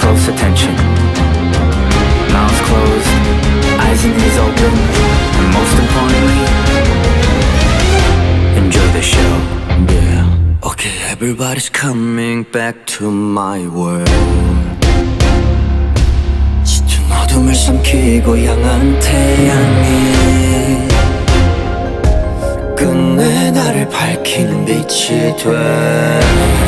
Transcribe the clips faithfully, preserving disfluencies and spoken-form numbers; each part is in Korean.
close attention. Mouths closed, eyes and ears open, and most importantly, enjoy the show. Yeah. Okay, everybody's coming back to my world. 짙은 어둠을 삼키고 향한 태양이 끝내 나를 밝히는 빛이 돼.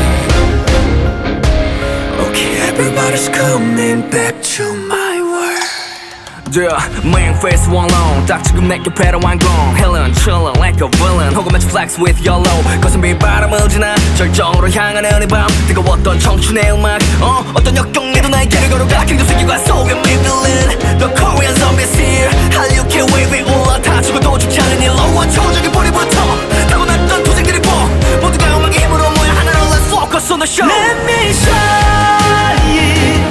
Okay, everybody's coming back to my world. Yeah, main face one long 딱 지금 내게 배로 완공 Helen, chillin' like a villain 혹은 마치 flex with yellow 거센 바람을 지나 절정으로 향하는 이 밤 뜨거웠던 청춘의 음악 어, 어떤 역경에도 나의 길을 걸어가 경주세계과 속에 밀들린 The Korean zombies here 한류계 웨이브에 올라타 죽어도 죽지 않은 이 low 초적인 뿌리부터 타고났던 투쟁들이 보 모두가 음악의 힘으로 모여 하나로 Let's focus on the show. Let me shine.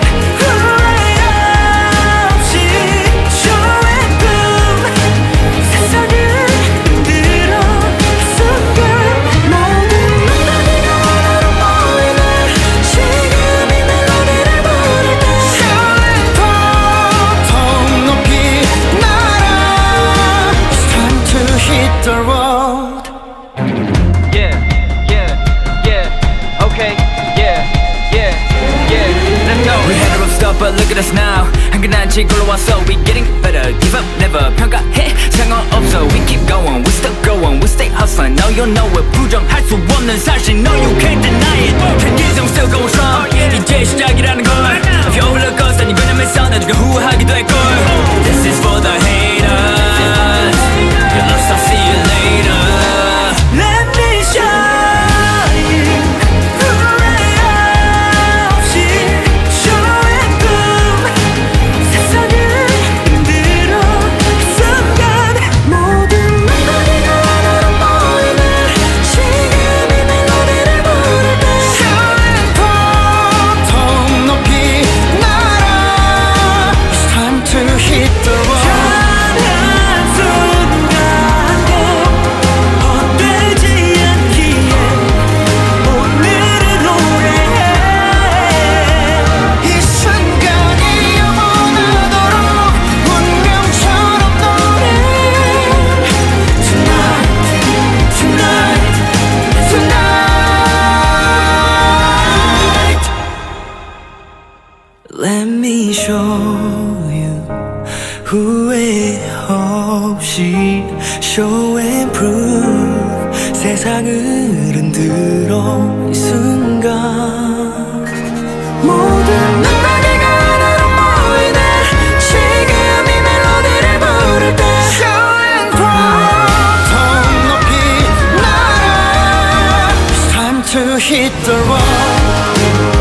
But look at us now 한근한 지구로 왔어 We getting better Give up never 평가해 상관없어 We keep going We still going We stay hustling Now you know it 부정할 수 없는 사실 No you can't deny it Can't still going strong 이제 시작이라는 걸 If you overlook us then you're gonna miss out 나중에 후회하기도 할걸 This is for the haters Your love I'll see you later Let me shine. Let me show you 후회 없이 show and prove 세상을 흔들어 이 순간 모든 넌나게가 하나로 모이네 지금 이 멜로디를 부를 때 show and prove 더 높이 날아 It's time to hit the road